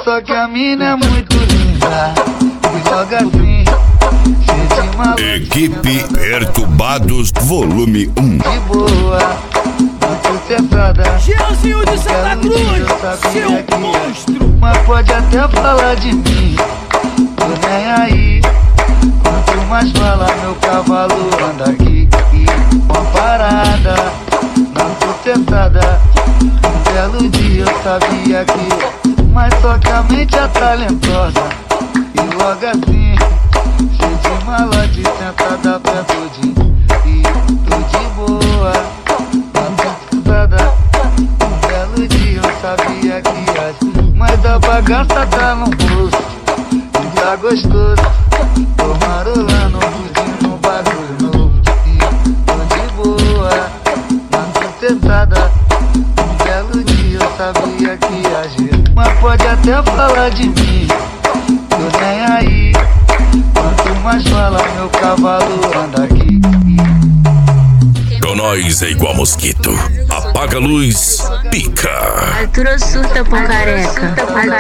só que a mina é muito linda. E logo assim, cheio de maluco. Equipe Perturbados, volume 1. De boa, muito sentada. Jeanzinho de Santa Cruz, seu monstro. Mas pode até falar de mim, tô nem aí. Quanto mais fala, meu cavalo anda aqui. Uma parada, não sustentada. Um belo dia eu sabia que, mas só que a mente é talentosa. E logo assim, cheio de malote, sentada perto de mim. E tô de boa, não sustentada. Um belo dia eu sabia que assim, mas a bagaça tá no bolso. E tá gostoso, tô marolando, fugindo um bagulho novo. E tô de boa, não sustentada. Um belo dia eu sabia que ia agir, mas pode até falar de mim, tô nem aí. Quanto mais fala, meu cavalo anda aqui. Com nós é igual mosquito. Apaga a luz, pica. Arthur surta pro careca.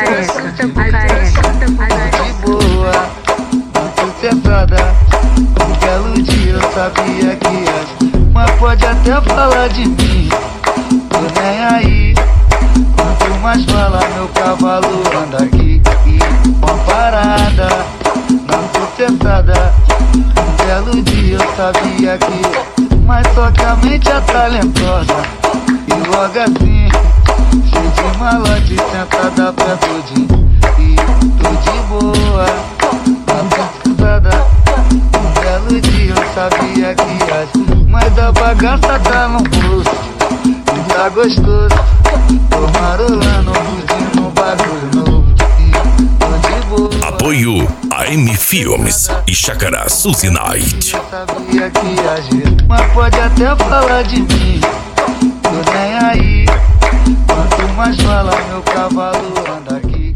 De boa, muito sentada. Um belo dia eu sabia que ia agir, mas pode até falar de mim, tô nem aí. Quanto mais fala, meu cavalo anda aqui. Uma parada, não sustentada. Um belo dia eu sabia que, mas só que a mente é talentosa. E logo assim, cheio de malote, sentada perto de mim. E tô de boa, não sustentada. Um belo dia eu sabia que ia agir, mas a bagaça tá no bolso. E tá gostoso, tô marolando, fugindo um bagulho novo. E tô de boa. Apoio AM Filmes e Chácara Suzy Night. Eu sabia que ia agir, mas pode até falar de mim, tô nem aí. Quanto mais fala, meu cavalo anda aqui.